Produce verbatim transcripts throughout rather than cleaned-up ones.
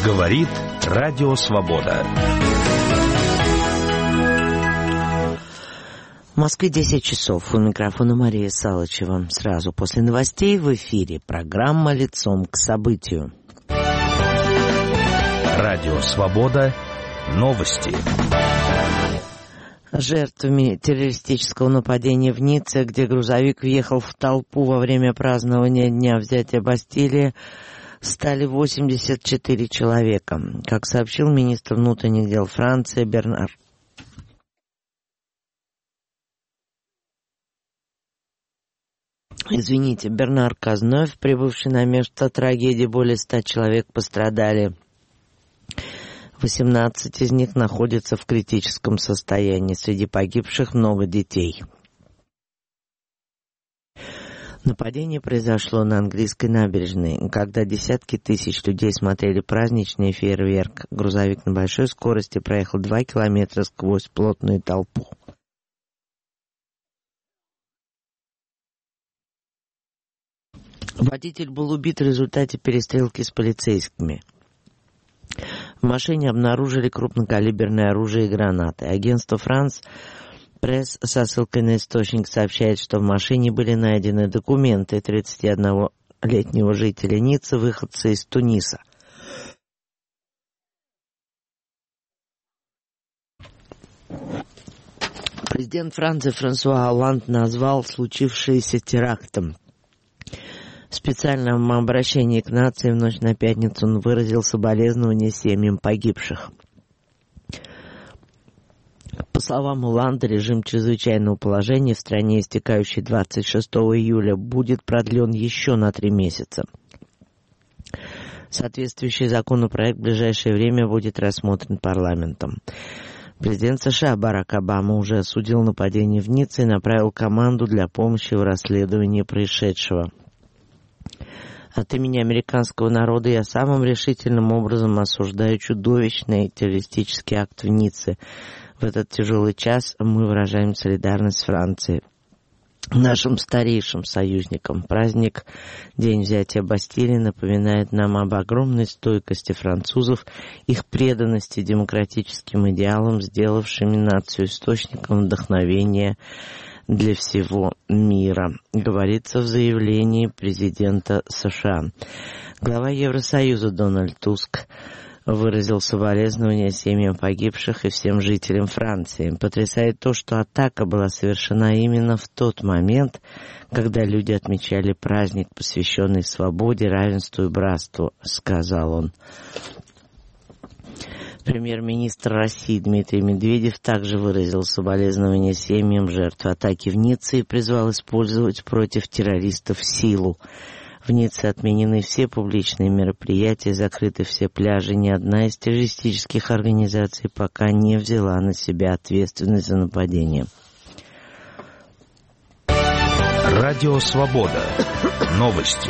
Говорит Радио Свобода. В Москве десять часов. У микрофона Мария Салычева. Сразу после новостей в эфире программа «Лицом к событию». Радио Свобода. Новости. Жертвами террористического нападения в Ницце, где грузовик въехал в толпу во время празднования Дня взятия Бастилии, стали восемьдесят четыре человека. Как сообщил министр внутренних дел Франции Бернар Извините, Бернар Казнёв, прибывший на место трагедии, более ста человек пострадали. восемнадцать из них находятся в критическом состоянии. Среди погибших много детей. Нападение произошло на английской набережной, когда десятки тысяч людей смотрели праздничный фейерверк. Грузовик на большой скорости проехал два километра сквозь плотную толпу. Водитель был убит в результате перестрелки с полицейскими. В машине обнаружили крупнокалиберное оружие и гранаты. Агентство «Франс Пресс» со ссылкой на источник сообщает, что в машине были найдены документы тридцатиоднолетнего жителя Ниццы, выходца из Туниса. Президент Франции Франсуа Олланд назвал случившееся терактом. В специальном обращении к нации в ночь на пятницу он выразил соболезнования семьям погибших. По словам Олланда, режим чрезвычайного положения в стране, истекающий двадцать шестого июля, будет продлен еще на три месяца. Соответствующий законопроект в ближайшее время будет рассмотрен парламентом. Президент США Барак Обама уже осудил нападение в Ницце и направил команду для помощи в расследовании происшедшего. От имени американского народа я самым решительным образом осуждаю чудовищный террористический акт в Ницце. В этот тяжелый час мы выражаем солидарность с Францией, нашим старейшим союзником. Праздник День взятия Бастилии напоминает нам об огромной стойкости французов, их преданности демократическим идеалам, сделавшими нацию источником вдохновения для всего мира, говорится в заявлении президента США. Глава Евросоюза Дональд Туск выразил соболезнования семьям погибших и всем жителям Франции. Потрясает то, что атака была совершена именно в тот момент, когда люди отмечали праздник, посвященный свободе, равенству и братству, сказал он. Премьер-министр России Дмитрий Медведев также выразил соболезнования семьям жертв атаки в Ницце и призвал использовать против террористов силу. В Ницце отменены все публичные мероприятия, закрыты все пляжи. Ни одна из террористических организаций пока не взяла на себя ответственность за нападение. Радио Свобода. Новости.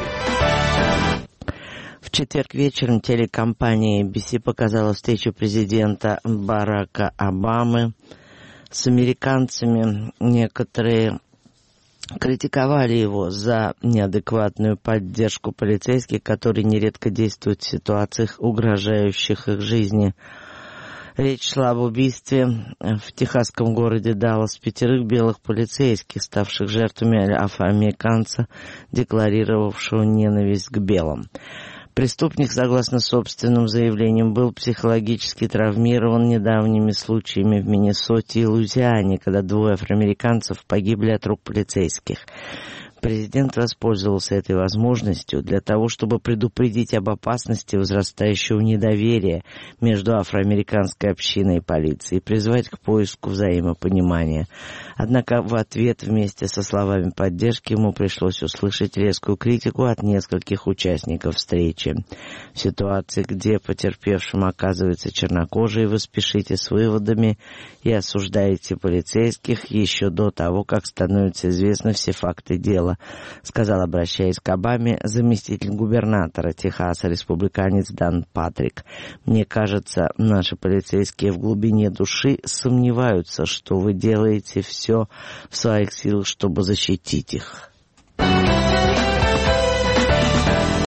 В четверг вечером телекомпания эй би си показала встречу президента Барака Обамы с американцами. Некоторые критиковали его за неадекватную поддержку полицейских, которые нередко действуют в ситуациях, угрожающих их жизни. Речь шла об убийстве в техасском городе Даллас пятерых белых полицейских, ставших жертвами афроамериканца, декларировавшего ненависть к белым. Преступник, согласно собственным заявлениям, был психологически травмирован недавними случаями в Миннесоте и Луизиане, когда двое афроамериканцев погибли от рук полицейских. Президент воспользовался этой возможностью для того, чтобы предупредить об опасности возрастающего недоверия между афроамериканской общиной и полицией и призвать к поиску взаимопонимания. Однако в ответ вместе со словами поддержки ему пришлось услышать резкую критику от нескольких участников встречи. В ситуации, где потерпевшим оказывается чернокожий, вы спешите с выводами и осуждаете полицейских еще до того, как становятся известны все факты дела, сказал, обращаясь к Обаме, заместитель губернатора Техаса, республиканец Дан Патрик. Мне кажется, наши полицейские в глубине души сомневаются, что вы делаете все в своих силах, чтобы защитить их.